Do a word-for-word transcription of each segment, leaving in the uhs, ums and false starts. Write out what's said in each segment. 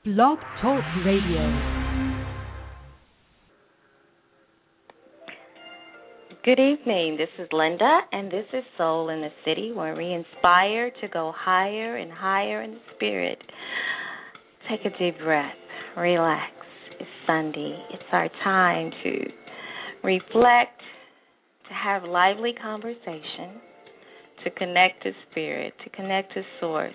Blog Talk Radio. Good evening. This is Linda, and this is Soul in the City, where we inspire to go higher and higher in the spirit. Take a deep breath. Relax. It's Sunday. It's our time to reflect, to have lively conversation, to connect to spirit, to connect to source,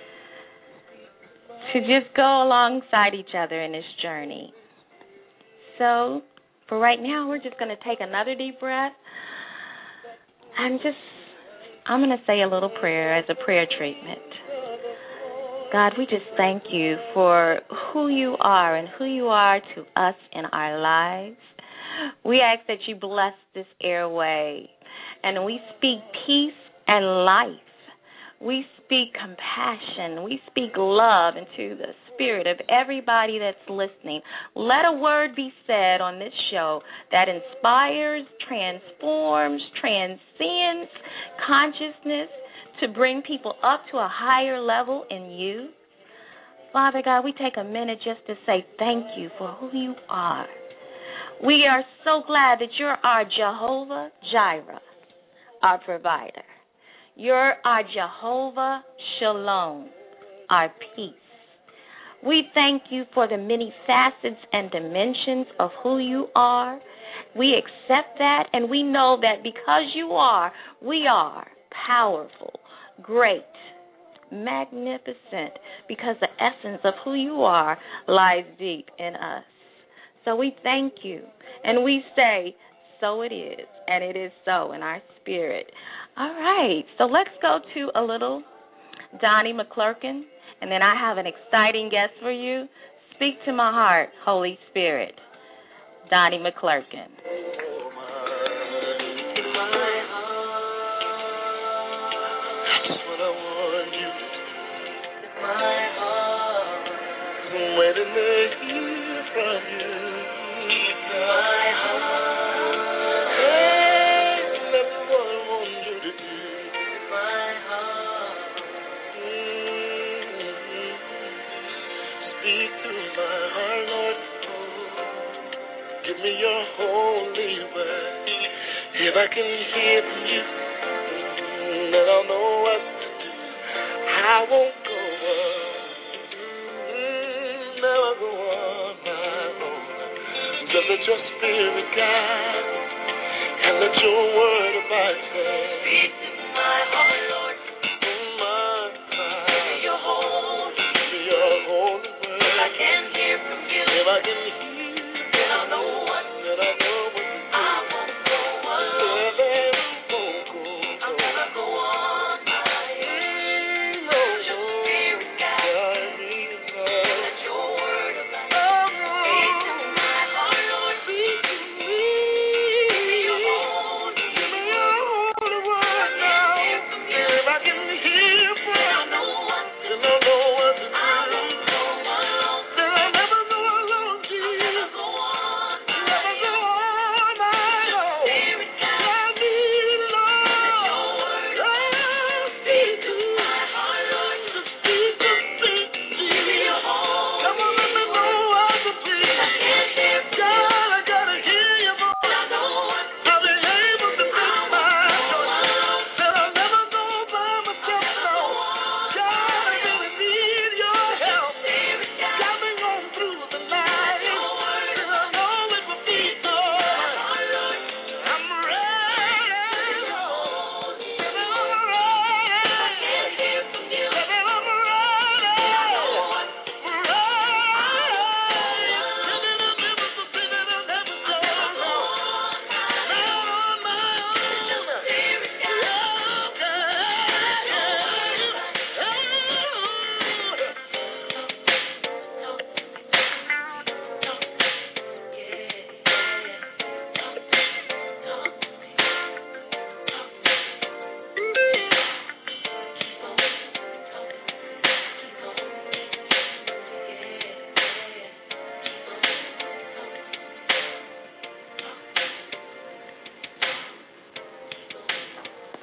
to just go alongside each other in this journey. So, for right now, we're just going to take another deep breath. I'm just, I'm going to say a little prayer as a prayer treatment. God, we just thank you for who you are and who you are to us in our lives. We ask that you bless this airway, and we speak peace and life. We speak compassion. We speak love into the spirit of everybody that's listening. Let a word be said on this show that inspires, transforms, transcends consciousness to bring people up to a higher level in you. Father God, we take a minute just to say thank you for who you are. We are so glad that you're our Jehovah Jireh, our provider. You're our Jehovah Shalom, our peace. We thank you for the many facets and dimensions of who you are. We accept that, and we know that because you are, we are powerful, great, magnificent, because the essence of who you are lies deep in us. So we thank you, and we say, so it is, and it is so in our spirit. All right, so let's go to a little Donnie McClurkin, and then I have an exciting guest for you. Speak to my heart, Holy Spirit. Donnie McClurkin. Waiting to hear from you. My heart, hey, that's what I want you to do. My heart, mm-hmm. Speak to my heart, Lord. Give me your holy word. If I can hear from you, mm-hmm, then I'll know what to do. I won't go on. Never go on my own. Just let your spirit guide and let your word abide. Speak to my heart, Lord. My heart. Give me your holy, give me your holy word. If I can hear from you, if I can hear, then I'll know what, then I know what to do. I won't go alone. Never won't go. I'll never go on my own. No. Let your spirit guide me.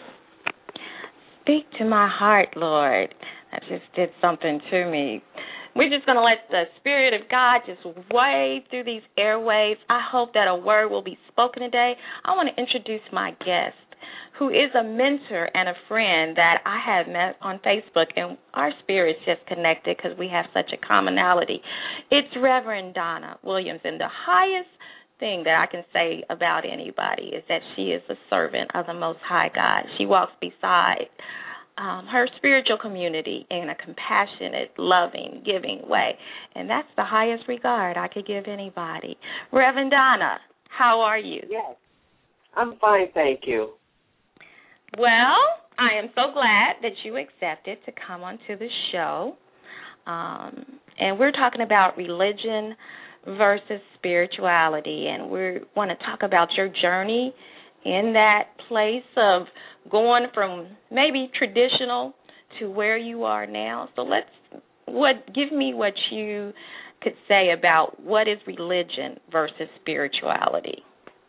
Speak to my heart, Lord. That just did something to me. We're just going to let the Spirit of God just wave through these airwaves. I hope that a word will be spoken today. I want to introduce my guest, who is a mentor and a friend that I have met on Facebook, and our spirits just connected because we have such a commonality. It's Reverend Donna Williams, and the highest thing that I can say about anybody is that she is a servant of the Most High God. She walks beside um, her spiritual community in a compassionate, loving, giving way, and that's the highest regard I could give anybody. Reverend Donna, how are you? Yes, I'm fine, thank you. Well, I am so glad that you accepted to come onto the show, um, and we're talking about religion versus spirituality, and we want to talk about your journey in that place of going from maybe traditional to where you are now. So let's what give me what you could say about what is religion versus spirituality.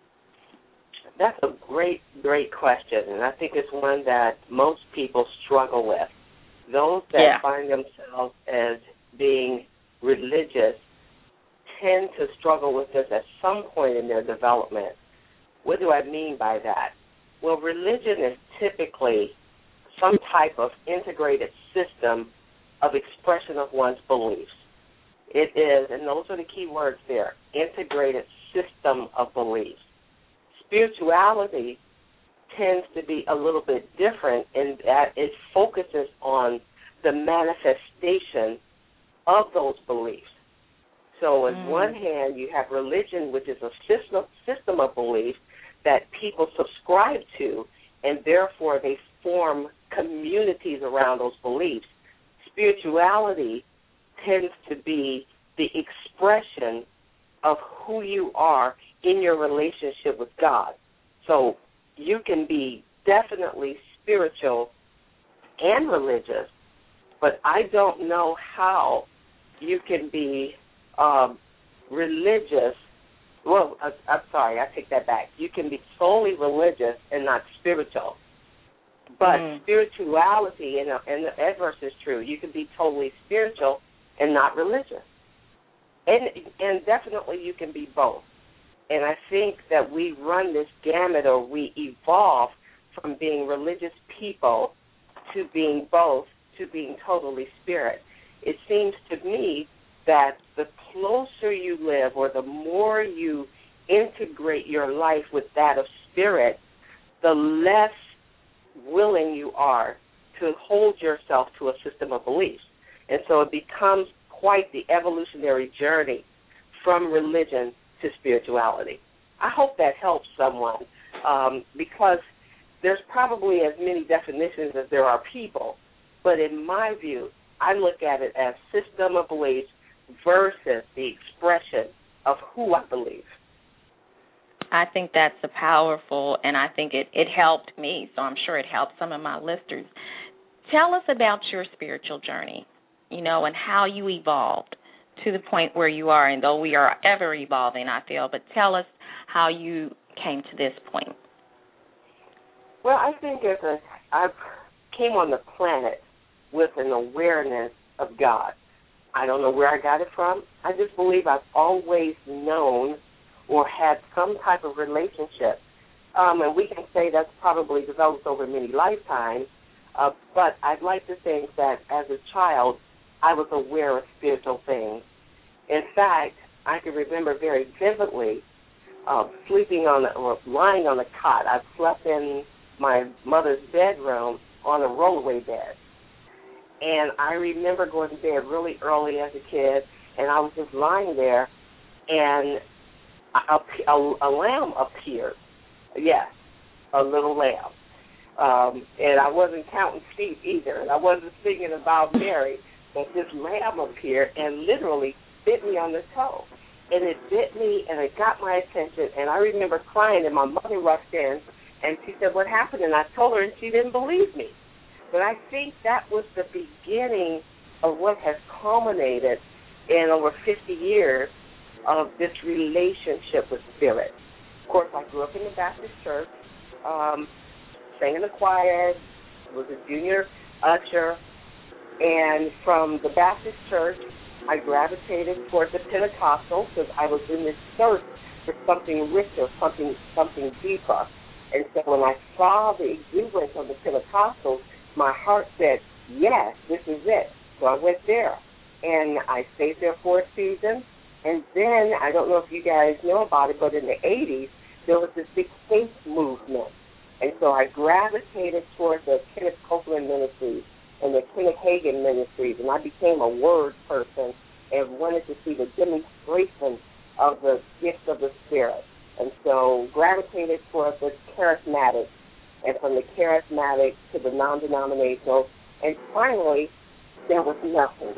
That's a great, great question, and I think it's one that most people struggle with. Those that yeah. find themselves as being religious tend to struggle with this at some point in their development. What do I mean by that? Well, religion is typically some type of integrated system of expression of one's beliefs. It is, and those are the key words there, integrated system of beliefs. Spirituality tends to be a little bit different in that it focuses on the manifestation of those beliefs. So on mm. one hand, you have religion, which is a system, system of beliefs that people subscribe to, and therefore they form communities around those beliefs. Spirituality tends to be the expression of who you are in your relationship with God. So you can be definitely spiritual and religious, but I don't know how you can be um, religious. Well, uh, I'm sorry, I take that back. You can be solely religious and not spiritual. But mm. spirituality, and, and the adverse is true. You can be totally spiritual and not religious. And, and definitely you can be both. And I think that we run this gamut, or we evolve from being religious people to being both, to being totally spirit. It seems to me that the closer you live, or the more you integrate your life with that of spirit, the less willing you are to hold yourself to a system of beliefs. And so it becomes quite the evolutionary journey from religion to spirituality. I hope that helps someone, um, because there's probably as many definitions as there are people, but in my view, I look at it as system of beliefs versus the expression of who I believe. I think that's a powerful, and I think it, it helped me, so I'm sure it helped some of my listeners. Tell us about your spiritual journey, you know, and how you evolved to the point where you are, and though we are ever evolving, I feel, but tell us how you came to this point. Well, I think as a, I came on the planet with an awareness of God. I don't know where I got it from. I just believe I've always known or had some type of relationship. Um, and we can say that's probably developed over many lifetimes, uh, but I'd like to think that as a child, I was aware of spiritual things. In fact, I can remember very vividly uh, sleeping on the, or lying on a cot. I slept in my mother's bedroom on a rollaway bed. And I remember going to bed really early as a kid, and I was just lying there, and a, a, a lamb appeared. Yes, a little lamb. Um, and I wasn't counting sheep either, and I wasn't thinking about Mary. But this lamb appeared and literally bit me on the toe. And it bit me, and it got my attention. And I remember crying, and my mother rushed in, and she said, "What happened?" And I told her, and she didn't believe me. But I think that was the beginning of what has culminated in over fifty years of this relationship with spirit. Of course, I grew up in the Baptist church, um, sang in the choir, was a junior usher. And from the Baptist church, I gravitated towards the Pentecostal because I was in this search for something richer, something something deeper. And so when I saw the exuberance of the Pentecostals, my heart said, yes, this is it. So I went there, and I stayed there for a season. And then, I don't know if you guys know about it, but in the eighties, there was this big faith movement. And so I gravitated towards the Kenneth Copeland Ministries and the Kenneth Hagin Ministries, and I became a word person and wanted to see the demonstration of the gift of the Spirit. And so gravitated towards the charismatics, and from the charismatics to the non-denominational, and finally, there was nothing.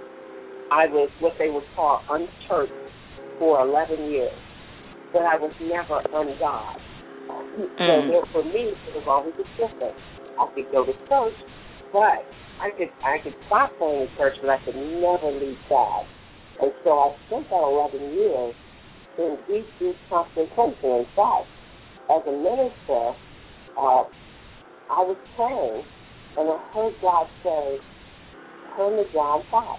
I was what they would call unchurched for eleven years, but I was never ungod. Mm. So there, for me, it was always a difference. I could go to church, but I could I could stop going to church, but I could never leave God. And so I spent that eleven years in deep, deep concentration. In fact, as a minister, uh, I was praying, and I heard God say, turn to John five.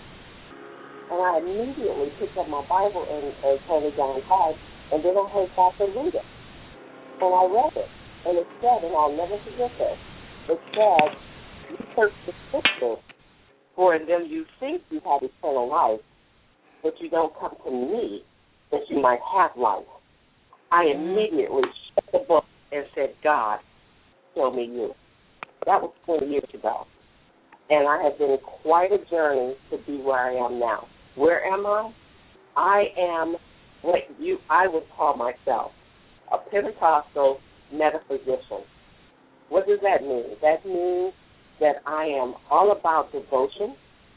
And I immediately picked up my Bible and, and turned to John five, and then I heard God say, read it. And I read it, and it said, and I'll never forget this, it said, you search the Scriptures, for in them you think you have eternal life, but you don't come to me that you might have life. I immediately shut the book and said, God, show me you. That was twenty years ago. And I have been quite a journey to be where I am now. Where am I? I am what you I would call myself, a Pentecostal metaphysician. What does that mean? That means that I am all about devotion.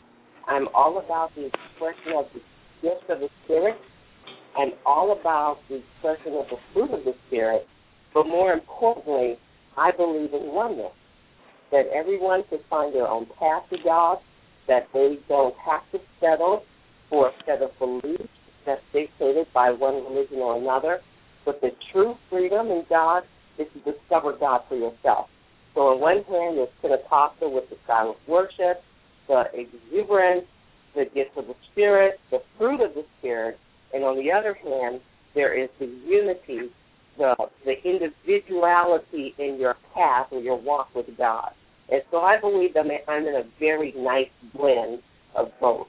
I'm all about the expression of the gift of the Spirit. I'm all about the expression of the fruit of the Spirit. But more importantly, I believe in oneness, that everyone can find their own path to God, that they don't have to settle for a set of beliefs that's dictated by one religion or another, but the true freedom in God is to discover God for yourself. So on one hand, there's Pentecostal with the silent worship, the exuberance, the gift of the Spirit, the fruit of the Spirit, and on the other hand, there is the unity, the the individuality in your path or your walk with God. And so I believe that I'm in a very nice blend of both.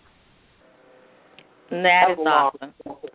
That is awesome.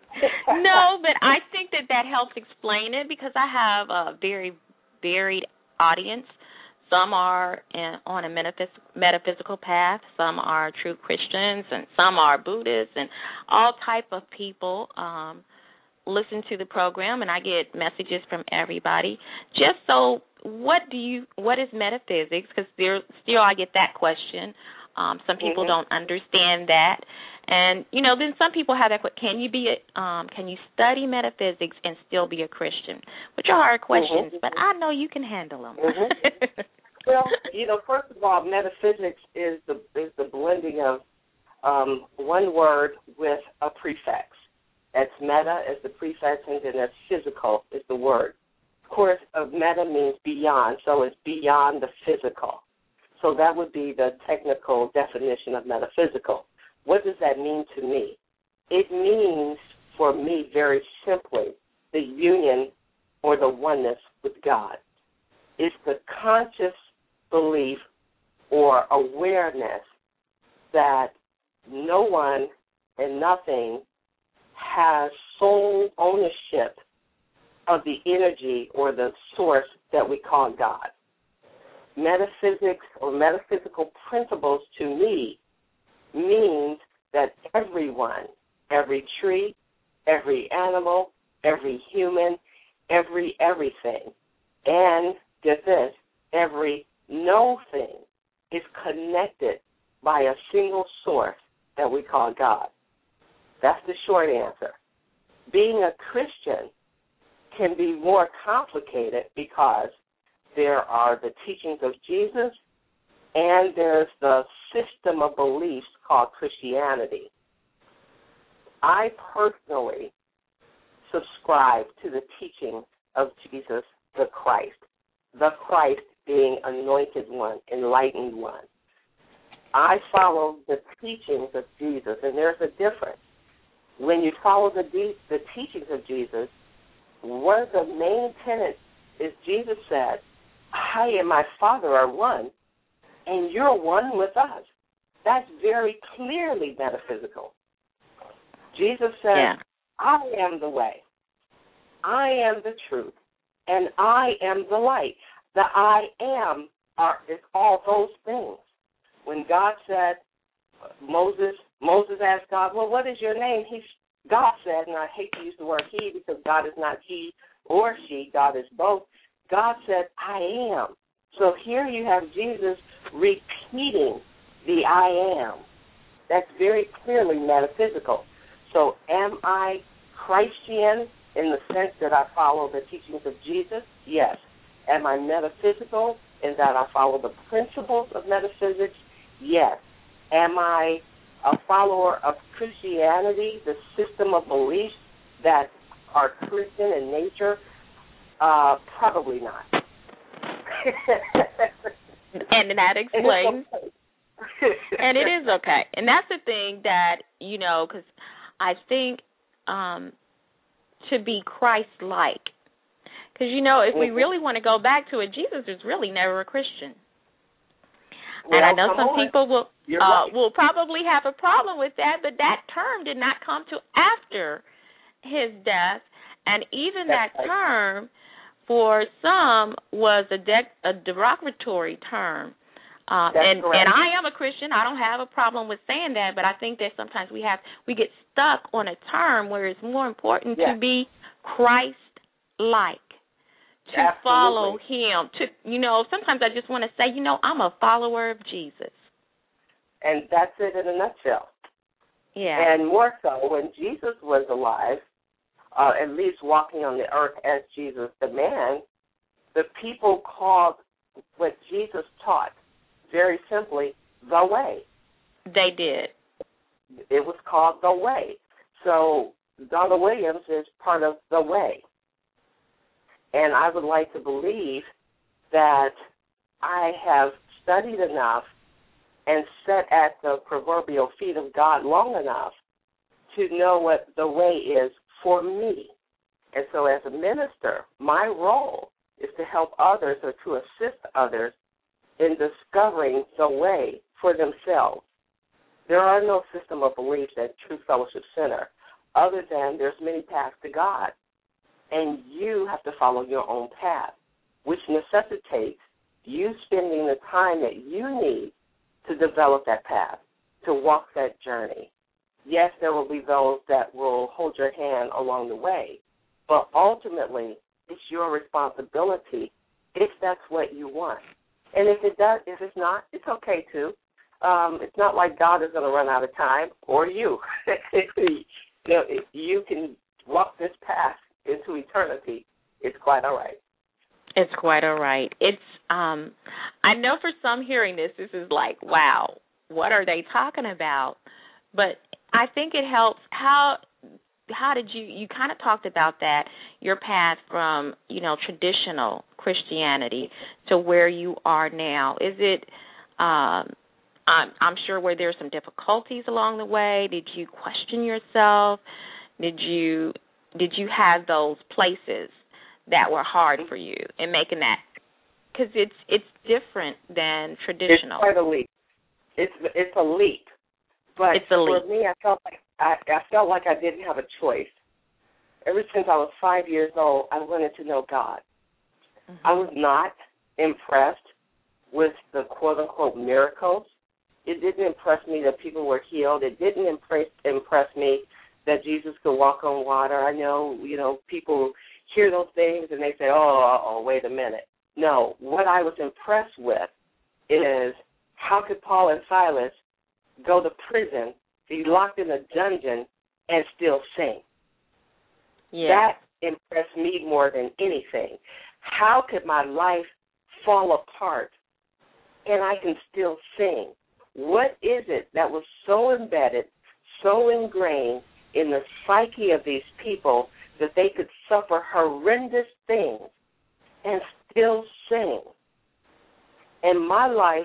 No, but I think that that helps explain it because I have a very varied audience. Some are in, on a metaphys- metaphysical path. Some are true Christians, and some are Buddhists, and all type of people um, listen to the program, and I get messages from everybody. Just so, what do you? What is metaphysics? Because still, I get that question. Um, some people mm-hmm. don't understand that. And, you know, then some people have that, can you be, a, um, can you study metaphysics and still be a Christian? Which are hard questions, mm-hmm. but I know you can handle them. Mm-hmm. Well, you know, first of all, metaphysics is the is the blending of um, one word with a prefix. That's meta as the prefix, and then that's physical is the word. Of course, uh, meta means beyond, so it's beyond the physical. So that would be the technical definition of metaphysical. What does that mean to me? It means, for me, very simply, the union or the oneness with God. It's the conscious belief or awareness that no one and nothing has sole ownership of the energy or the source that we call God. Metaphysics or metaphysical principles to me means that everyone, every tree, every animal, every human, every everything, and get this, every no thing is connected by a single source that we call God. That's the short answer. Being a Christian can be more complicated because there are the teachings of Jesus and there's the system of beliefs called Christianity. I personally subscribe to the teaching of Jesus the Christ, the Christ being anointed one, enlightened one. I follow the teachings of Jesus, and there's a difference. When you follow the de- the teachings of Jesus, one of the main tenets is Jesus said, I and my Father are one, and you're one with us. That's very clearly metaphysical. Jesus said, yeah. I am the way, I am the truth, and I am the light. The I am are, is all those things. When God said, Moses, Moses asked God, well, what is your name? He, God said, and I hate to use the word he because God is not he or she, God is both. God said, I am. So here you have Jesus repeating the I am. That's very clearly metaphysical. So am I Christian in the sense that I follow the teachings of Jesus? Yes. Am I metaphysical in that I follow the principles of metaphysics? Yes. Am I a follower of Christianity, the system of beliefs that are Christian in nature? Uh, probably not. And that explains. And it is okay. And that's the thing that, you know, because I think um, to be Christ-like, because, you know, if we really want to go back to it, Jesus was really never a Christian. Well, and I know some on. people will uh, right. will probably have a problem with that, but that term did not come to after his death. And even That's that right. term, for some, was a, de- a derogatory term. Um, and, and I am a Christian. I don't have a problem with saying that, but I think that sometimes we have we get stuck on a term where it's more important yes. to be Christ-like, to Absolutely. follow him. To you know, sometimes I just want to say, you know, I'm a follower of Jesus. And that's it in a nutshell. Yeah. And more so, when Jesus was alive, uh, at least walking on the earth as Jesus the man, the people called what Jesus taught, very simply, the way. They did. It was called the way. So Donald Williams is part of the way. And I would like to believe that I have studied enough and sat at the proverbial feet of God long enough to know what the way is for me. And so as a minister, my role is to help others or to assist others in discovering the way for themselves. There are no system of beliefs at True Fellowship Center other than there's many paths to God, and you have to follow your own path, which necessitates you spending the time that you need to develop that path, to walk that journey. Yes, there will be those that will hold your hand along the way, but ultimately it's your responsibility if that's what you want. And if it does, if it's not, it's okay too. Um, it's not like God is going to run out of time, or you. you know, if you can walk this path into eternity, it's quite all right. It's quite all right. It's um, I know for some hearing this, this is like, wow, what are they talking about? But I think it helps. How how did you you kind of talked about that, your path from, you know, traditional Christianity to where you are now? Is it um, I'm, I'm sure where there's some difficulties along the way? Did you question yourself? Did you did you have those places that were hard for you in making that? Because it's it's different than traditional. It's quite a leap. It's it's a leap. But it's a leap. For me, I felt like I, I felt like I didn't have a choice. Ever since I was five years old, I wanted to know God. Mm-hmm. I was not impressed with the quote unquote miracles. It didn't impress me that people were healed. It didn't impress impress me that Jesus could walk on water. I know, you know, people hear those things and they say, oh, oh, wait a minute. No, what I was impressed with is how could Paul and Silas go to prison, be locked in a dungeon, and still sing? Yeah. That impressed me more than anything. How could my life fall apart and I can still sing? What is it that was so embedded, so ingrained in the psyche of these people that they could suffer horrendous things and still sing? And my life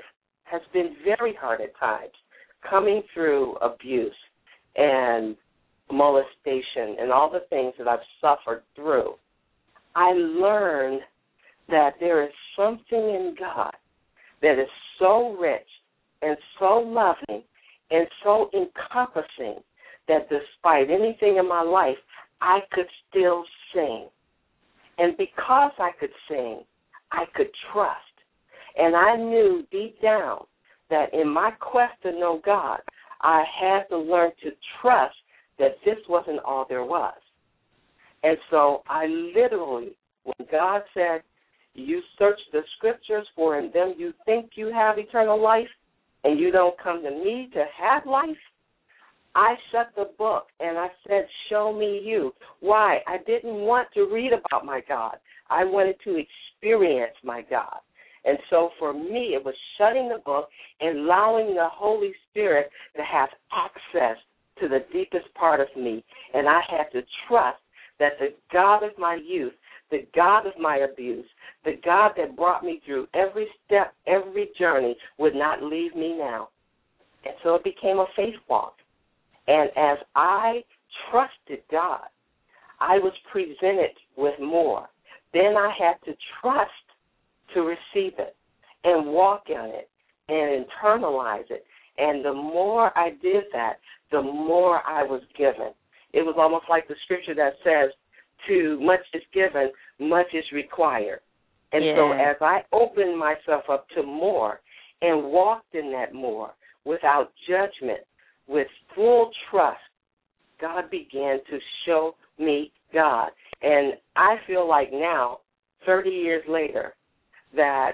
has been very hard at times, coming through abuse and molestation and all the things that I've suffered through. I learned that there is something in God that is so rich and so loving and so encompassing that despite anything in my life, I could still sing. And because I could sing, I could trust. And I knew deep down that in my quest to know God, I had to learn to trust that this wasn't all there was. And so I literally, when God said, you search the scriptures, for in them you think you have eternal life, and you don't come to me to have life, I shut the book and I said, show me you. Why? I didn't want to read about my God. I wanted to experience my God. And so for me, it was shutting the book and allowing the Holy Spirit to have access to the deepest part of me. And I had to trust that the God of my youth, the God of my abuse, the God that brought me through every step, every journey, would not leave me now. And so it became a faith walk. And as I trusted God, I was presented with more. Then I had to trust to receive it and walk in it and internalize it. And the more I did that, the more I was given. It was almost like the scripture that says, too much is given, much is required. And yeah. so as I opened myself up to more and walked in that more without judgment, with full trust, God began to show me God. And I feel like now, thirty years later, that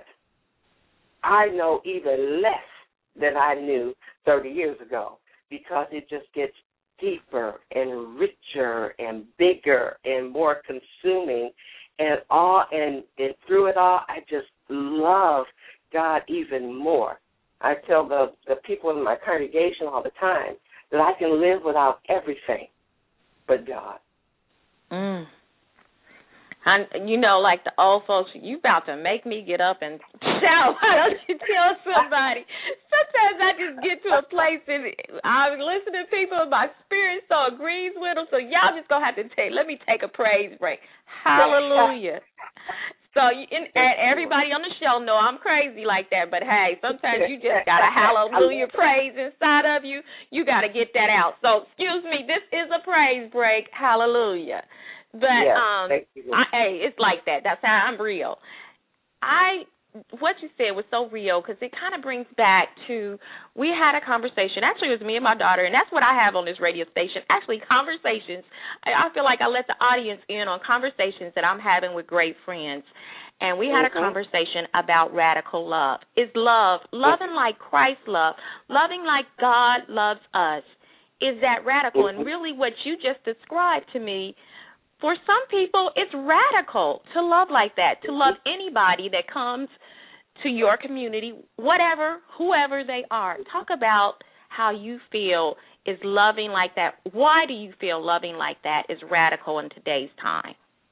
I know even less than I knew thirty years ago, because it just gets deeper and richer and bigger and more consuming, and all and, and through it all, I just love God even more. I tell the, the people in my congregation all the time that I can live without everything but God. Mm. I, you know, like the old folks, you about to make me get up and shout. Why don't you tell somebody? Sometimes I just get to a place and I listen to people and my spirit so agrees with them. So y'all just going to have to take, let me take a praise break. Hallelujah. So you, and, and everybody on the show know I'm crazy like that, but hey, sometimes you just got a hallelujah praise inside of you. You got to get that out. So excuse me, this is a praise break. Hallelujah. But yes, um, I, hey, it's like that. That's how I'm real. I what you said was so real because it kind of brings back to we had a conversation. Actually, it was me and my daughter, and that's what I have on this radio station. Actually, conversations. I, I feel like I let the audience in on conversations that I'm having with great friends. And we had mm-hmm. a conversation about radical love. Is love, loving like Christ loved, loving like God loves us, is that radical? Mm-hmm. And really what you just described to me, for some people, it's radical to love like that, to love anybody that comes to your community, whatever, whoever they are. Talk about how you feel is loving like that. Why do you feel loving like that is radical in today's time?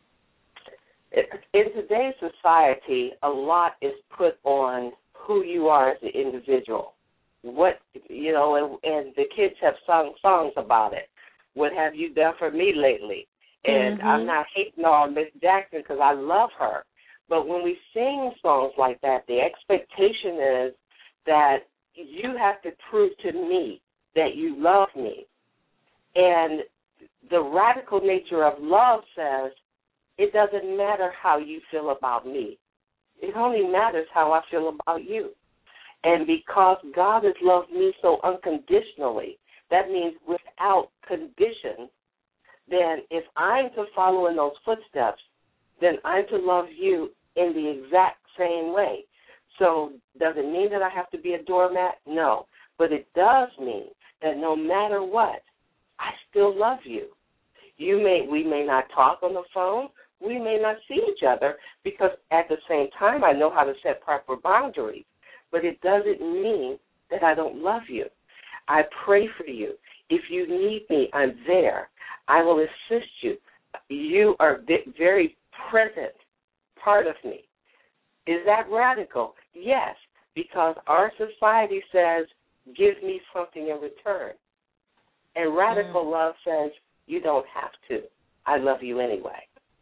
In today's society, a lot is put on who you are as an individual. What, you know, and, and the kids have sung songs about it. What have you done for me lately? And mm-hmm. I'm not hating on Miss Jackson because I love her. But when we sing songs like that, the expectation is that you have to prove to me that you love me. And the radical nature of love says it doesn't matter how you feel about me. It only matters how I feel about you. And because God has loved me so unconditionally, that means without condition, then if I'm to follow in those footsteps, then I'm to love you in the exact same way. So does it mean that I have to be a doormat? No. But it does mean that no matter what, I still love you. You may we may not talk on the phone. We may not see each other because at the same time I know how to set proper boundaries. But it doesn't mean that I don't love you. I pray for you. If you need me, I'm there. I will assist you. You are a very present part of me. Is that radical? Yes, because our society says, give me something in return. And radical mm. love says, you don't have to. I love you anyway.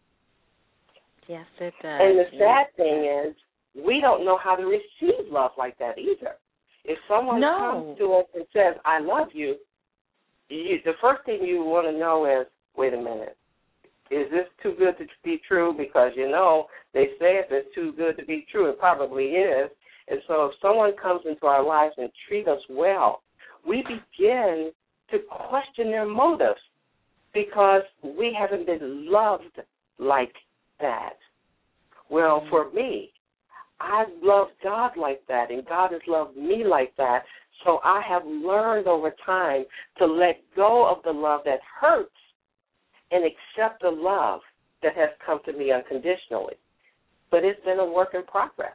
Yes, it does. And the yes. sad thing is, we don't know how to receive love like that either. If someone no. comes to us and says, I love you, you, the first thing you want to know is, wait a minute, is this too good to be true? Because, you know, they say if it's too good to be true, it probably is. And so if someone comes into our lives and treats us well, we begin to question their motives because we haven't been loved like that. Well, for me, I've loved God like that, and God has loved me like that. So I have learned over time to let go of the love that hurts and accept the love that has come to me unconditionally. But it's been a work in progress.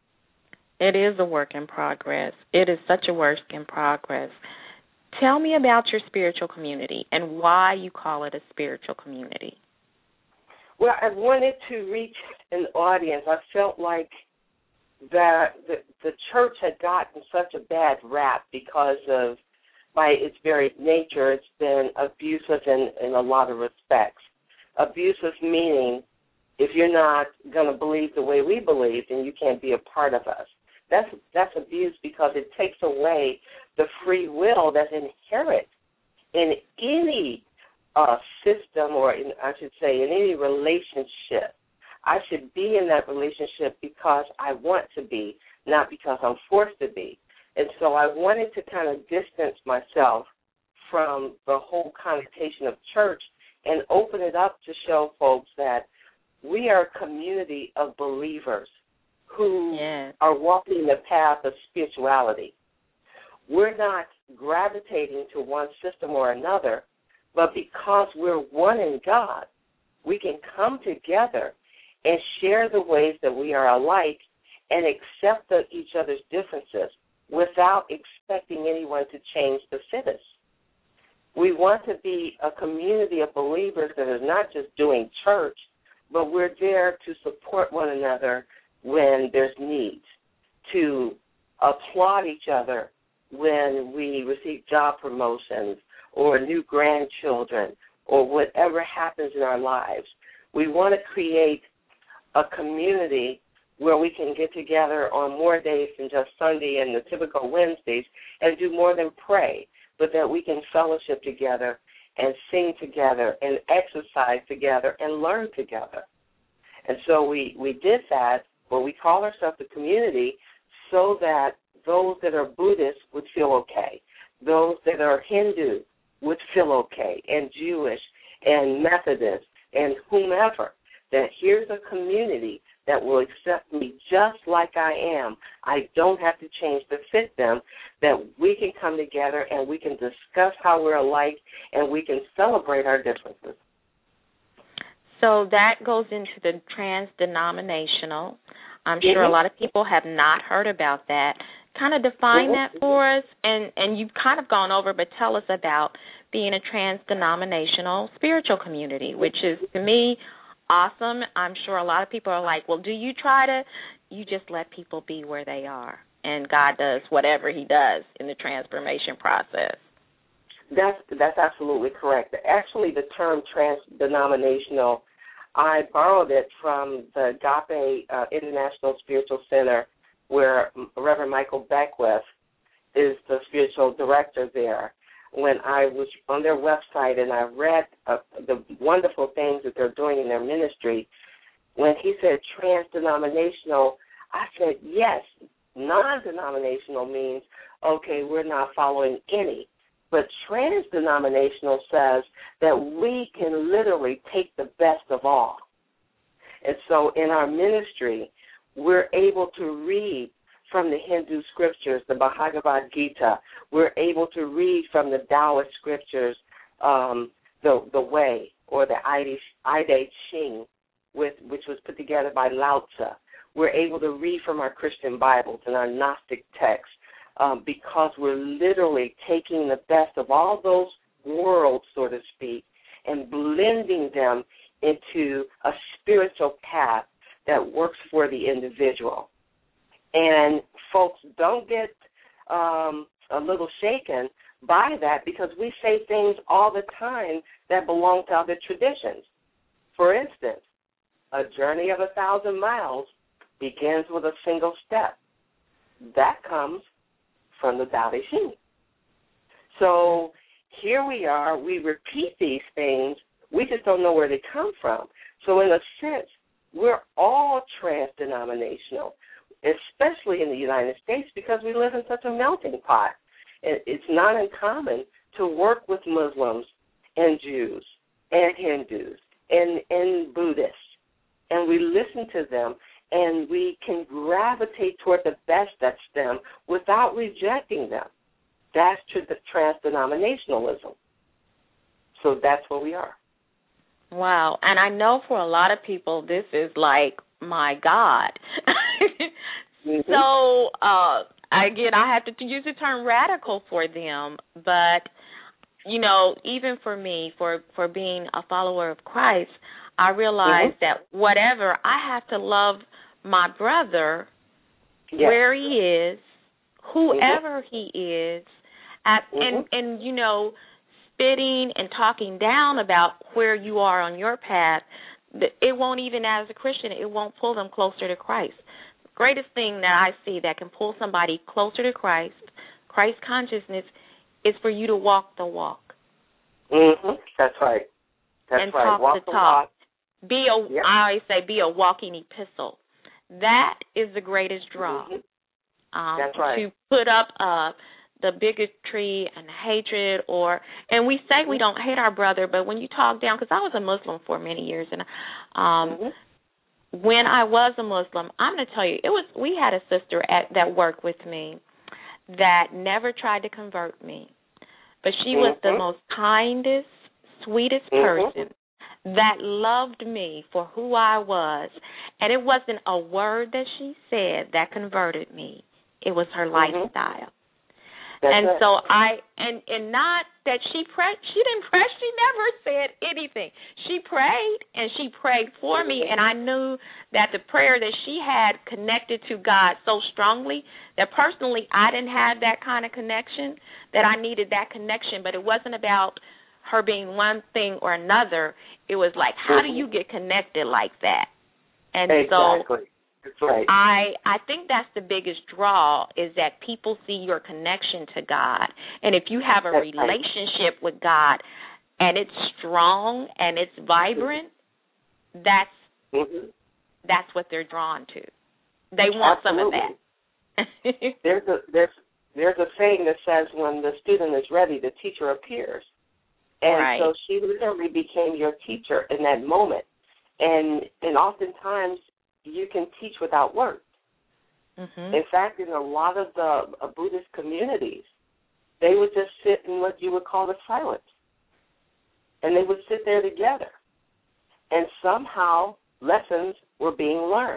It is a work in progress. It is such a work in progress. Tell me about your spiritual community and why you call it a spiritual community. Well, I wanted to reach an audience. I felt like that the, the church had gotten such a bad rap because of, by its very nature, it's been abusive in, in a lot of respects. Abusive meaning, if you're not going to believe the way we believe, then you can't be a part of us. That's that's abuse because it takes away the free will that's inherent in any uh, system, or in, I should say in any relationship. I should be in that relationship because I want to be, not because I'm forced to be. And so I wanted to kind of distance myself from the whole connotation of church and open it up to show folks that we are a community of believers who yes. are walking the path of spirituality. We're not gravitating to one system or another, but because we're one in God, we can come together and share the ways that we are alike and accept the, each other's differences without expecting anyone to change to fit us. We want to be a community of believers that is not just doing church, but we're there to support one another when there's needs, to applaud each other when we receive job promotions or new grandchildren or whatever happens in our lives. We want to create a community where we can get together on more days than just Sunday and the typical Wednesdays and do more than pray, but that we can fellowship together and sing together and exercise together and learn together. And so we, we did that, where we call ourselves a community so that those that are Buddhist would feel okay, those that are Hindu would feel okay, and Jewish and Methodist and whomever, that here's a community that will accept me just like I am. I don't have to change to fit them, that we can come together and we can discuss how we're alike and we can celebrate our differences. So that goes into the trans-denominational. I'm mm-hmm. sure a lot of people have not heard about that. Kind of define mm-hmm. that for us, and, and you've kind of gone over, but tell us about being a trans-denominational spiritual community, which is, to me, awesome. I'm sure a lot of people are like, well, do you try to, you just let people be where they are, and God does whatever he does in the transformation process. That's that's absolutely correct. Actually, the term trans-denominational, I borrowed it from the Agape uh, International Spiritual Center, where Reverend Michael Beckwith is the spiritual director there. When I was on their website and I read uh, the wonderful things that they're doing in their ministry, when he said trans-denominational, I said, yes, non-denominational means, okay, we're not following any. But trans-denominational says that we can literally take the best of all. And so in our ministry, we're able to read from the Hindu scriptures, the Bhagavad Gita. We're able to read from the Taoist scriptures, um, the the Way, or the I De Ching, with, which was put together by Lao Tzu. We're able to read from our Christian Bibles and our Gnostic texts um, because we're literally taking the best of all those worlds, so to speak, and blending them into a spiritual path that works for the individual. And folks don't get um, a little shaken by that because we say things all the time that belong to other traditions. For instance, a journey of a thousand miles begins with a single step. That comes from the Tao Te Ching. So here we are, we repeat these things, we just don't know where they come from. So in a sense, we're all trans-denominational, especially in the United States because we live in such a melting pot. It's not uncommon to work with Muslims and Jews and Hindus and, and Buddhists, and we listen to them, and we can gravitate toward the best that's them without rejecting them. That's trans-denominationalism. So that's where we are. Wow. And I know for a lot of people this is like, my God. mm-hmm. So, uh, again, I have to use the term radical for them. But, you know, even for me, for, for being a follower of Christ, I realize mm-hmm. that whatever, I have to love my brother yes. where he is, whoever mm-hmm. he is, at, mm-hmm. and, and, you know, spitting and talking down about where you are on your path, it won't even, as a Christian, it won't pull them closer to Christ. The greatest thing that I see that can pull somebody closer to Christ, Christ consciousness, is for you to walk the walk. Mm-hmm. That's right. That's and right. talk Walk the the talk. walk. Be a, yep. I always say, be a walking epistle. That is the greatest draw. Mm-hmm. Um, That's right. To put up uh, the bigotry and hatred, or and we say we don't hate our brother, but when you talk down, because I was a Muslim for many years, and um, mm-hmm. when I was a Muslim, I'm going to tell you, it was we had a sister at, that worked with me that never tried to convert me, but she mm-hmm. was the most kindest, sweetest mm-hmm. person that loved me for who I was, and it wasn't a word that she said that converted me. It was her mm-hmm. lifestyle. That's and it. so I, and, and not that she prayed, she didn't pray, she never said anything. She prayed, and she prayed for me, and I knew that the prayer that she had connected to God so strongly that personally I didn't have that kind of connection, that I needed that connection, but it wasn't about her being one thing or another. It was like, how do you get connected like that? And exactly. so That's right. I I think that's the biggest draw, is that people see your connection to God. And if you have a that's relationship right. with God and it's strong and it's vibrant, that's mm-hmm. that's what they're drawn to. They want Absolutely. some of that. there's a there's there's a saying that says when the student is ready, the teacher appears. And right. so she literally became your teacher in that moment. And and oftentimes you can teach without words. Mm-hmm. In fact, in a lot of the uh, Buddhist communities, they would just sit in what you would call the silence. And they would sit there together. And somehow lessons were being learned.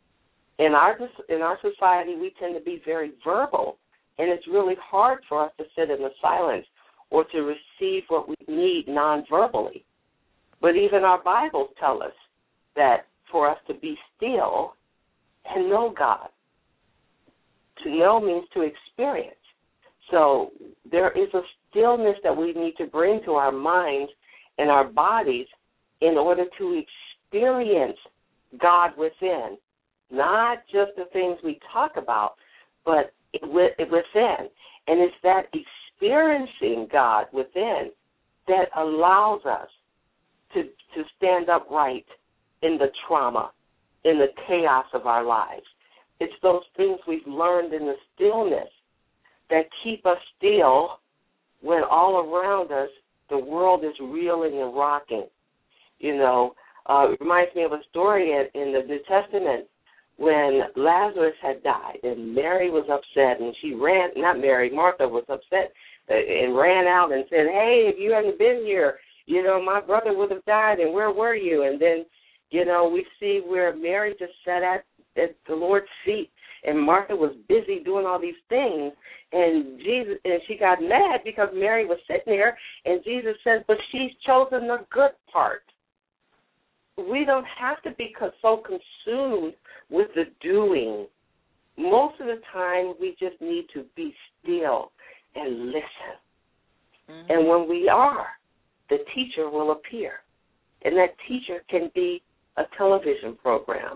In our, in our society, we tend to be very verbal, and it's really hard for us to sit in the silence or to receive what we need non-verbally. But even our Bibles tell us that for us to be still and know God. To know means to experience. So there is a stillness that we need to bring to our minds and our bodies in order to experience God within. Not just the things we talk about, but within. And it's that experiencing God within that allows us to to stand upright in the trauma, in the chaos of our lives. It's those things we've learned in the stillness that keep us still when all around us the world is reeling and rocking. You know, uh, it reminds me of a story in, in the New Testament when Lazarus had died and Mary was upset, and she ran, not Mary, Martha was upset and ran out and said, hey, if you hadn't been here, you know, my brother would have died, and where were you? And then, you know, we see where Mary just sat at, at the Lord's feet, and Martha was busy doing all these things, and Jesus, and she got mad because Mary was sitting there, and Jesus says, but she's chosen the good part. We don't have to be so consumed with the doing most of the time we just need to be still and listen. Mm-hmm. And when we are, the teacher will appear. And that teacher can be a television program.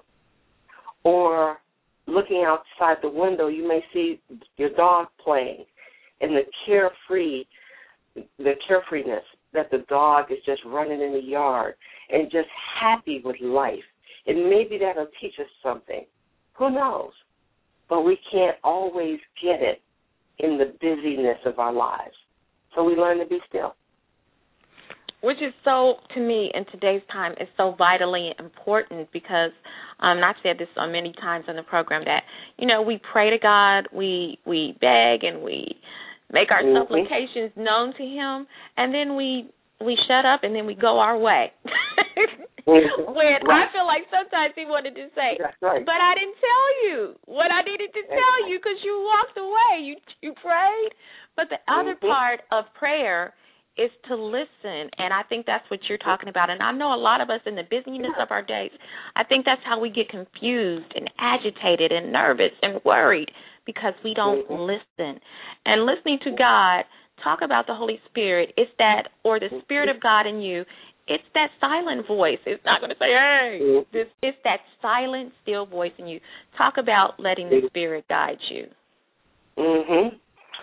Or looking outside the window, you may see your dog playing, and the carefree, the carefreeness that the dog is just running in the yard and just happy with life. And maybe that'll teach us something. Who knows? But we can't always get it in the busyness of our lives. So we learn to be still. Which is so, to me, in today's time, is so vitally important because, um, and I've said this so many times on the program, that, you know, we pray to God, we we beg, and we make our mm-hmm. supplications known to Him, and then we we shut up, and then we go our way. mm-hmm. When right. I feel like sometimes He wanted to say, right. but I didn't tell you what I needed to tell you because you walked away. You, you prayed. But the mm-hmm. other part of prayer is to listen, and I think that's what you're talking about. And I know a lot of us in the busyness of our days, I think that's how we get confused and agitated and nervous and worried because we don't mm-hmm. listen. And listening to God, talk about the Holy Spirit, it's that, or the Spirit of God in you, it's that silent voice. It's not going to say, hey, mm-hmm. this, it's that silent, still voice in you. Talk about letting the Spirit guide you. Mm-hmm.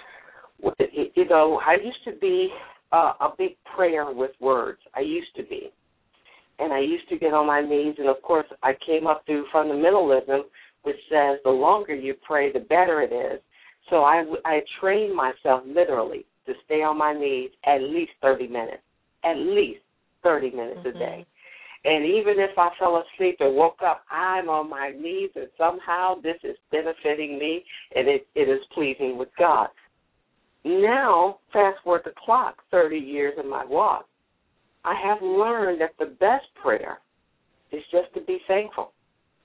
You know, I used to be Uh, a big prayer with words. I used to be. And I used to get on my knees, and, of course, I came up through fundamentalism, which says the longer you pray, the better it is. So I, I trained myself literally to stay on my knees at least thirty minutes, at least thirty minutes mm-hmm. a day. And even if I fell asleep and woke up, I'm on my knees, and somehow this is benefiting me, and it, it is pleasing with God. Now, fast forward the clock, thirty years in my walk, I have learned that the best prayer is just to be thankful.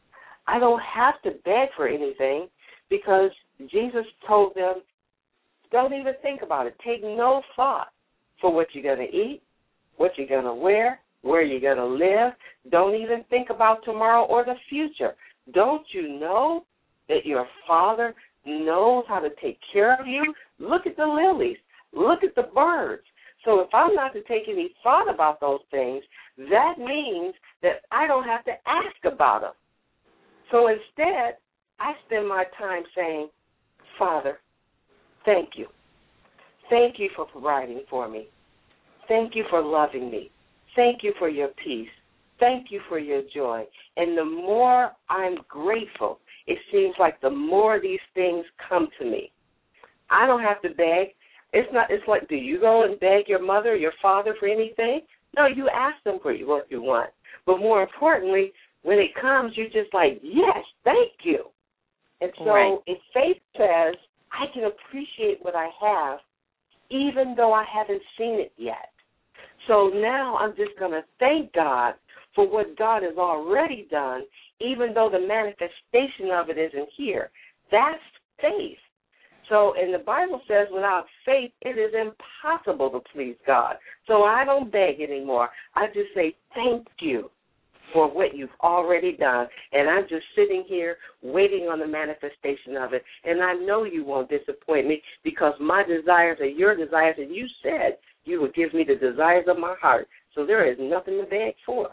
I don't have to beg for anything because Jesus told them, don't even think about it. Take no thought for what you're going to eat, what you're going to wear, where you're going to live. Don't even think about tomorrow or the future. Don't you know that your Father knows how to take care of you? Look at the lilies. Look at the birds. So if I'm not to take any thought about those things, that means that I don't have to ask about them. So instead, I spend my time saying, Father, thank you. Thank you for providing for me. Thank you for loving me. Thank you for your peace. Thank you for your joy. And the more I'm grateful, it seems like the more these things come to me. I don't have to beg. It's not. It's like, do you go and beg your mother or your father for anything? No, you ask them for what you want. But more importantly, when it comes, you're just like, yes, thank you. And so right. if faith says, I can appreciate what I have, even though I haven't seen it yet. So now I'm just going to thank God for what God has already done, even though the manifestation of it isn't here. That's faith. So, and the Bible says without faith, it is impossible to please God. So I don't beg anymore. I just say thank you for what you've already done. And I'm just sitting here waiting on the manifestation of it. And I know you won't disappoint me because my desires are your desires. And you said you would give me the desires of my heart. So there is nothing to beg for.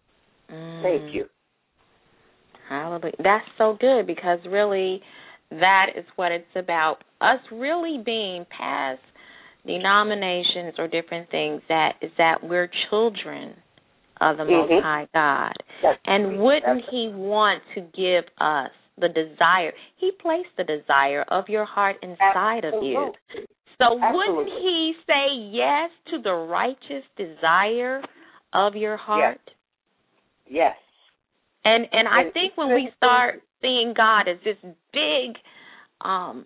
Mm. Thank you. Hallelujah. That's so good because really that is what it's about. Us really being past denominations or different things, that is that we're children of the mm-hmm. Most High God. That's and true. Wouldn't That's He want to give us the desire? He placed the desire of your heart inside Absolutely. Of you. So Absolutely. Wouldn't He say yes to the righteous desire of your heart? Yes. yes. And and I think when we start seeing God as this big um,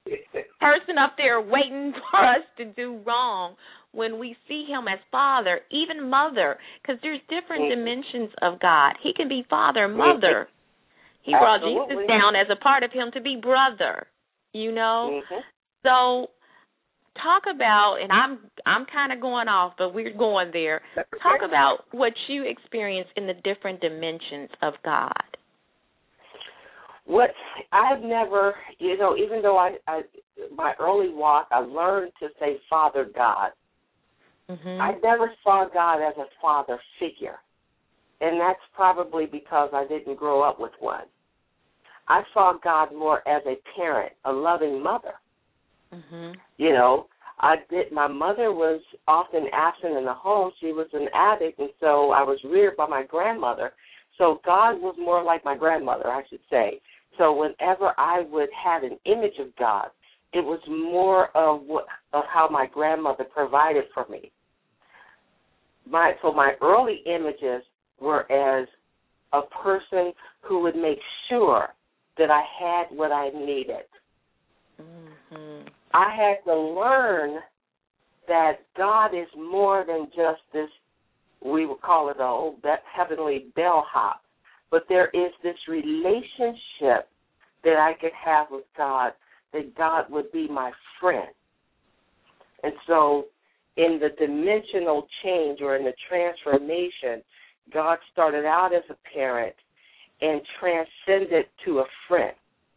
person up there waiting for us to do wrong, when we see Him as Father, even Mother, because there's different mm-hmm. dimensions of God. He can be Father, Mother. He Absolutely. Brought Jesus down as a part of Him to be brother, you know? Mm-hmm. So talk about, and I'm I'm kind of going off, but we're going there. Talk about what you experience in the different dimensions of God. what I've never, you know, even though I, I my early walk, I learned to say Father God. Mm-hmm. I never saw God as a father figure, and that's probably because I didn't grow up with one. I saw God more as a parent, a loving mother. Mm-hmm. You know, I did. My mother was often absent in the home. She was an addict, and so I was reared by my grandmother. So God was more like my grandmother, I should say. So whenever I would have an image of God, it was more of what of how my grandmother provided for me. My so my early images were as a person who would make sure that I had what I needed. Mm-hmm. I had to learn that God is more than just this, we would call it a old that heavenly bellhop, but there is this relationship that I could have with God, that God would be my friend. And so in the dimensional change or in the transformation, God started out as a parent and transcended to a friend.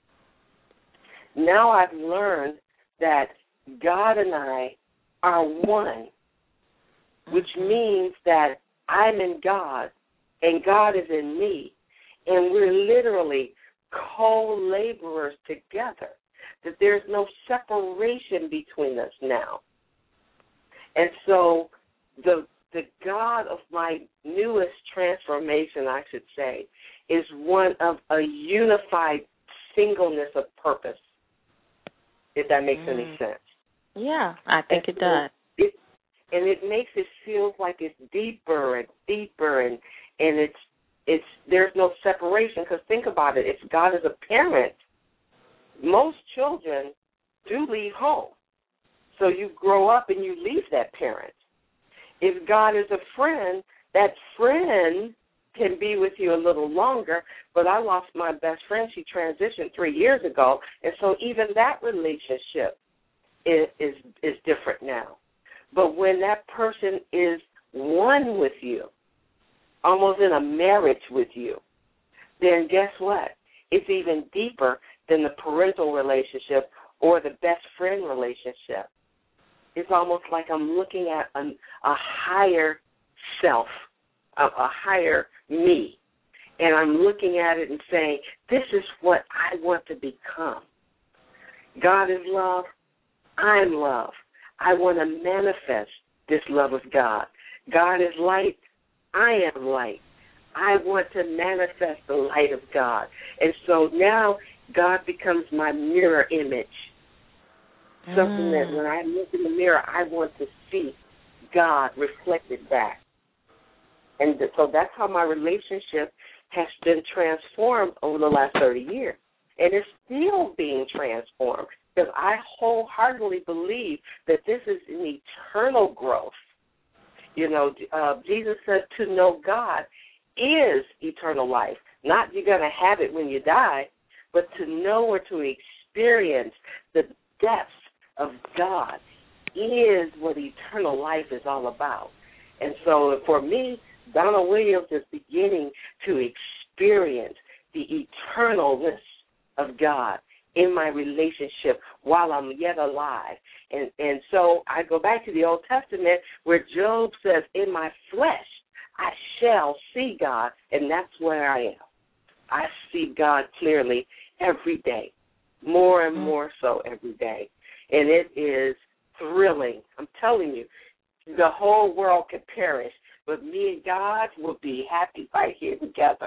Now I've learned that God and I are one, which means that I'm in God and God is in me, and we're literally co-laborers together, that there's no separation between us now. And so the the God of my newest transformation, I should say, is one of a unified singleness of purpose, if that makes mm. any sense. Yeah, I think and it does. It, and it makes it feel like it's deeper and deeper, and, and it's it's there's no separation, because think about it. If God is a parent, most children do leave home. So you grow up and you leave that parent. If God is a friend, that friend can be with you a little longer, but I lost my best friend. She transitioned three years ago, and so even that relationship is, is, is different now. But when that person is one with you, almost in a marriage with you, then guess what? It's even deeper than the parental relationship or the best friend relationship. It's almost like I'm looking at a, a higher self, a, a higher me, and I'm looking at it and saying, this is what I want to become. God is love. I'm love. I want to manifest this love of God. God is light. I am light. I want to manifest the light of God. And so now God becomes my mirror image. Something mm. that when I look in the mirror, I want to see God reflected back. And so that's how my relationship has been transformed over the last thirty years. And it's still being transformed, because I wholeheartedly believe that this is an eternal growth. You know, uh, Jesus said to know God is eternal life. Not you're going to have it when you die, but to know or to experience the depths of God is what eternal life is all about. And so for me, Donna Williams is beginning to experience the eternalness of God in my relationship while I'm yet alive. And, and so I go back to the Old Testament where Job says, in my flesh I shall see God, and that's where I am. I see God clearly every day, more and more so every day. And it is thrilling. I'm telling you, the whole world could perish, but me and God will be happy right here together.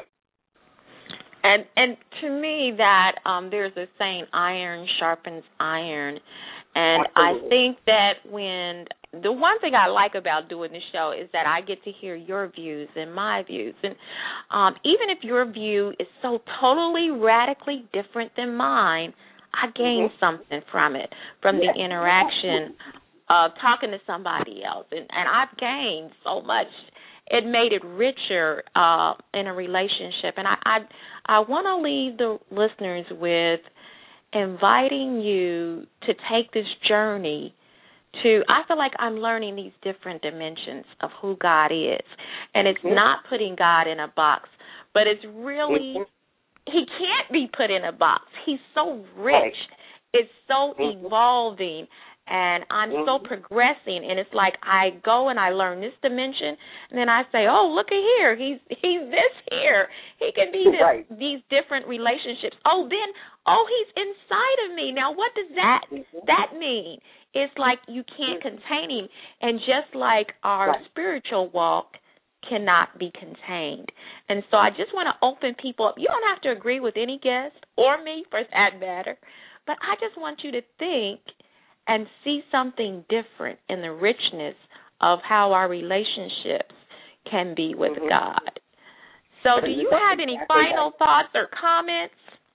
And and to me, that um, there's a saying, iron sharpens iron. And Absolutely. I think that when the one thing I like about doing the show is that I get to hear your views and my views. And um, even if your view is so totally, radically different than mine, I gain mm-hmm. something from it, from yes. the interaction of talking to somebody else. And, and I've gained so much. It made it richer uh, in a relationship. And I, I, I want to leave the listeners with inviting you to take this journey to, I feel like I'm learning these different dimensions of who God is. And it's mm-hmm. not putting God in a box, but it's really he can't be put in a box. He's so rich. Right. It's so Mm-hmm. evolving, and I'm mm-hmm. so progressing. And it's like I go and I learn this dimension, and then I say, oh, look at here. He's he's this here. He can be this, right. these different relationships. Oh, then, oh, he's inside of me. Now, what does that mm-hmm. that mean? It's like you can't mm-hmm. contain him. And just like our right. spiritual walk cannot be contained. And so I just want to open people up. You don't have to agree with any guest or me for that matter, but I just want you to think and see something different in the richness of how our relationships can be with mm-hmm. God. So do you have any final thoughts or comments?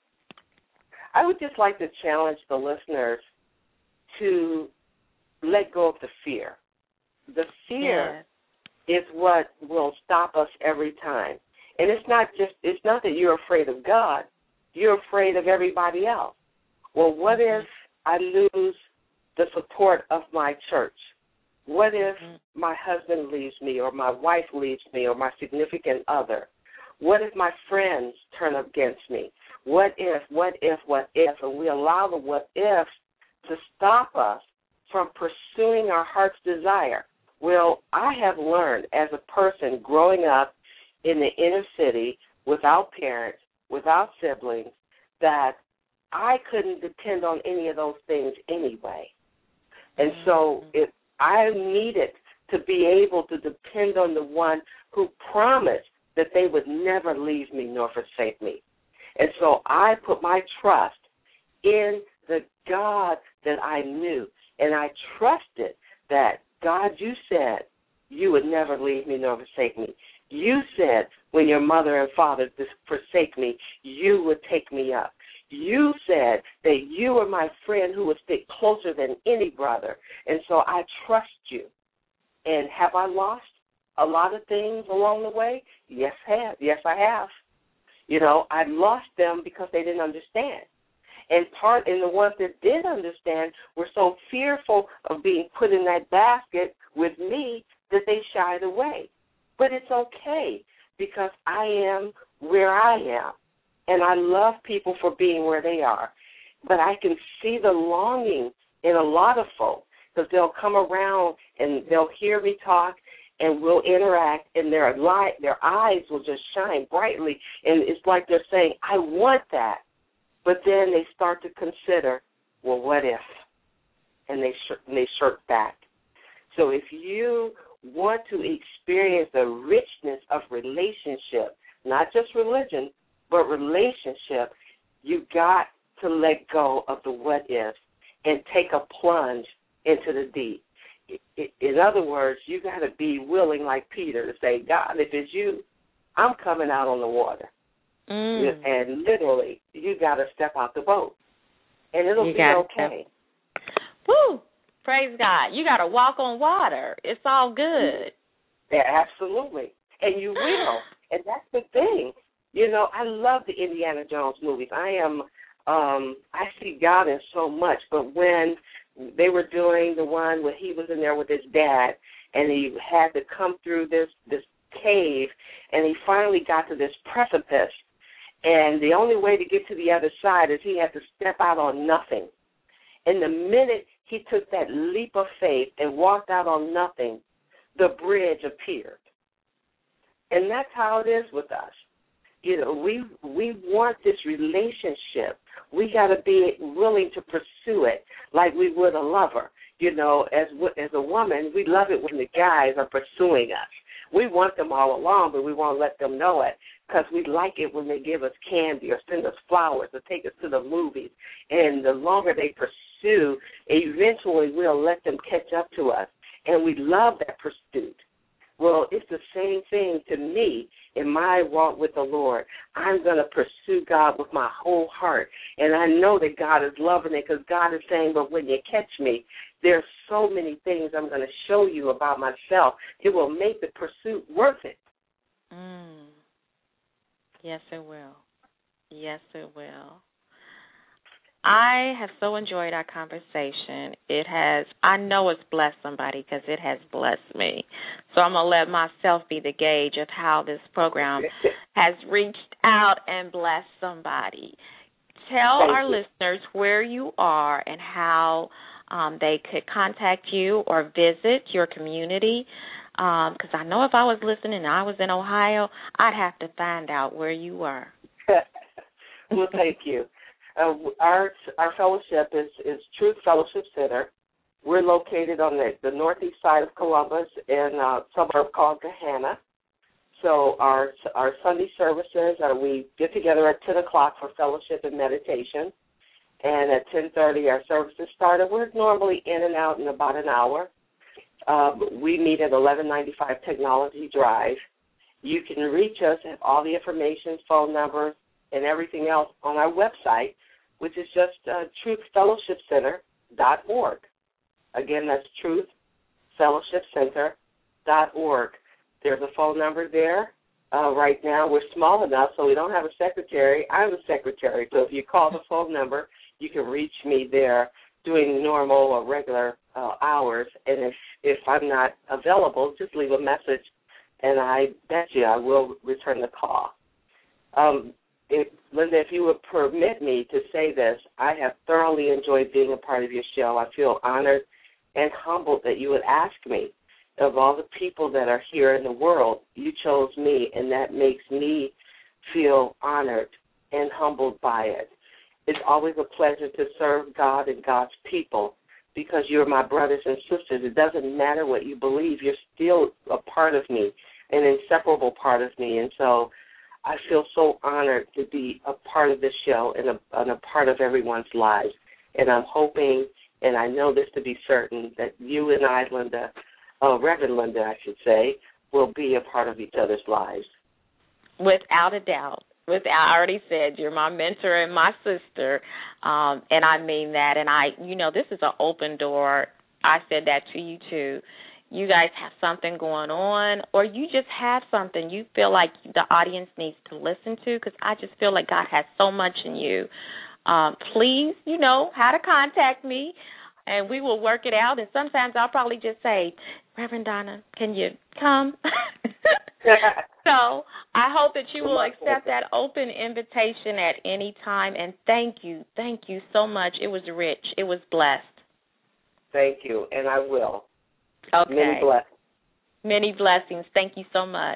I would just like to challenge the listeners to let go of the fear. The fear yes. is what will stop us every time. And it's not just, it's not that you're afraid of God. You're afraid of everybody else. Well, what if I lose the support of my church? What if my husband leaves me or my wife leaves me or my significant other? What if my friends turn against me? What if, what if, what if? And we allow the what ifs to stop us from pursuing our heart's desire. Well, I have learned as a person growing up in the inner city without parents, without siblings, that I couldn't depend on any of those things anyway. And so if I needed to be able to depend on the one who promised that they would never leave me nor forsake me. And so I put my trust in the God that I knew, and I trusted that, God, you said you would never leave me nor forsake me. You said when your mother and father forsake me, you would take me up. You said that you are my friend who would stick closer than any brother, and so I trust you. And have I lost a lot of things along the way? Yes, I have. Yes, I have. You know, I lost them because they didn't understand. And part, and the ones that did understand were so fearful of being put in that basket with me that they shied away. But it's okay because I am where I am, and I love people for being where they are. But I can see the longing in a lot of folks because they'll come around and they'll hear me talk, and we'll interact, and their light, their eyes will just shine brightly, and it's like they're saying, I want that. But then they start to consider, well, what if? And they sh- and they shirk back. So if you want to experience the richness of relationship, not just religion, but relationship, you got to let go of the what ifs and take a plunge into the deep. In other words, you got to be willing, like Peter, to say, God, if it's you, I'm coming out on the water. Mm. And literally, you got to step out the boat, and it'll you be okay. Woo! Praise God. You got to walk on water. It's all good. Yeah, absolutely. And you will. And that's the thing. You know, I love the Indiana Jones movies. I am, um, I see God in so much, but when they were doing the one where he was in there with his dad, and he had to come through this, this cave, and he finally got to this precipice, and the only way to get to the other side is he had to step out on nothing. And the minute he took that leap of faith and walked out on nothing, the bridge appeared. And that's how it is with us. You know, we we want this relationship. We got to be willing to pursue it like we would a lover. You know, as as a woman, we love it when the guys are pursuing us. We want them all along, but we won't let them know it because we like it when they give us candy or send us flowers or take us to the movies. And the longer they pursue, eventually we'll let them catch up to us. And we love that pursuit. Well, it's the same thing to me in my walk with the Lord. I'm going to pursue God with my whole heart. And I know that God is loving it because God is saying, but when you catch me, there's so many things I'm going to show you about myself. It will make the pursuit worth it. Mm. Yes, it will. Yes, it will. I have so enjoyed our conversation. It has, I know it's blessed somebody because it has blessed me. So I'm going to let myself be the gauge of how this program has reached out and blessed somebody. Tell Thank our you. listeners where you are and how um, they could contact you or visit your community. Because um, I know if I was listening and I was in Ohio, I'd have to find out where you were. Well, thank you. Uh, our our fellowship is, is Truth Fellowship Center. We're located on the, the northeast side of Columbus in a suburb called Gahanna. So our our Sunday services, are we get together at ten o'clock for fellowship and meditation. And at ten thirty our services start. And we're normally in and out in about an hour. Um, we meet at eleven ninety-five Technology Drive. You can reach us, have all the information, phone numbers, and everything else on our website, which is just uh, truth fellowship center dot org. Again, that's truth fellowship center dot org. There's a phone number there. Uh, right now, we're small enough, so we don't have a secretary. I'm the secretary, so if you call the phone number, you can reach me there doing normal or regular uh, hours. And if, if I'm not available, just leave a message, and I bet you I will return the call. Um, if, Linda, if you would permit me to say this, I have thoroughly enjoyed being a part of your show. I feel honored and humbled that you would ask me. Of all the people that are here in the world, you chose me, and that makes me feel honored and humbled by it. It's always a pleasure to serve God and God's people because you're my brothers and sisters. It doesn't matter what you believe. You're still a part of me, an inseparable part of me. And so I feel so honored to be a part of this show and a, and a part of everyone's lives. And I'm hoping, and I know this to be certain, that you and I, Linda, uh, Reverend Linda, I should say, will be a part of each other's lives. Without a doubt. With, I already said you're my mentor and my sister, um, and I mean that. And I, you know, this is an open door. I said that to you too. You guys have something going on, or you just have something you feel like the audience needs to listen to, because I just feel like God has so much in you. Um, please, you know how to contact me, and we will work it out. And sometimes I'll probably just say, Reverend Donna, can you come? So I hope that you will accept that open invitation at any time. And thank you. Thank you so much. It was rich. It was blessed. Thank you, and I will. Okay. Many blessings. Many blessings. Thank you so much.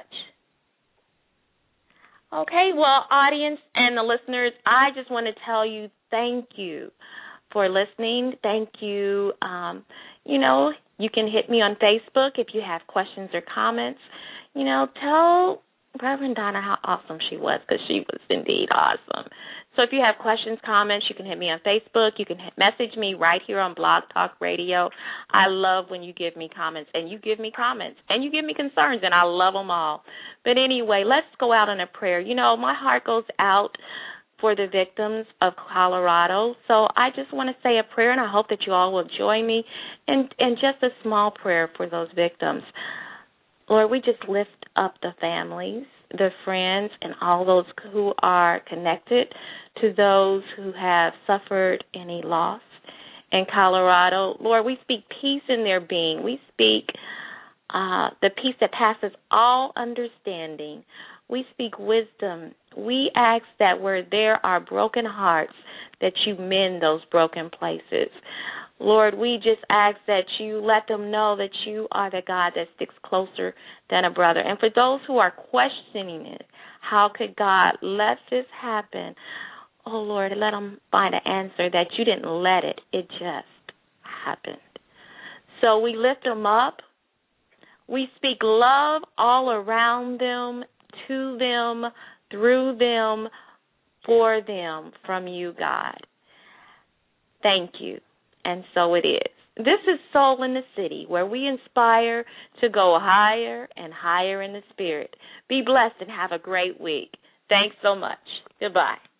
Okay, well, audience and the listeners, I just want to tell you thank you for listening. Thank you. Um, you know, you can hit me on Facebook if you have questions or comments. You know, tell Reverend Donna how awesome she was, because she was indeed awesome. So if you have questions, comments, you can hit me on Facebook. You can message me right here on Blog Talk Radio. I love when you give me comments, and you give me comments, and you give me concerns, and I love them all. But anyway, let's go out in a prayer. You know, my heart goes out for the victims of Colorado. So I just want to say a prayer, and I hope that you all will join me in, in just a small prayer for those victims. Lord, we just lift up the families, the friends, and all those who are connected to those who have suffered any loss in Colorado. Lord, we speak peace in their being. We speak uh, the peace that passes all understanding. We speak wisdom. We ask that where there are broken hearts, that you mend those broken places. Lord, we just ask that you let them know that you are the God that sticks closer than a brother. And for those who are questioning it, how could God let this happen? Oh, Lord, let them find an answer that you didn't let it. It just happened. So we lift them up. We speak love all around them, to them, through them, for them, from you, God. Thank you. And so it is. This is Soul in the City, where we inspire to go higher and higher in the spirit. Be blessed and have a great week. Thanks so much. Goodbye.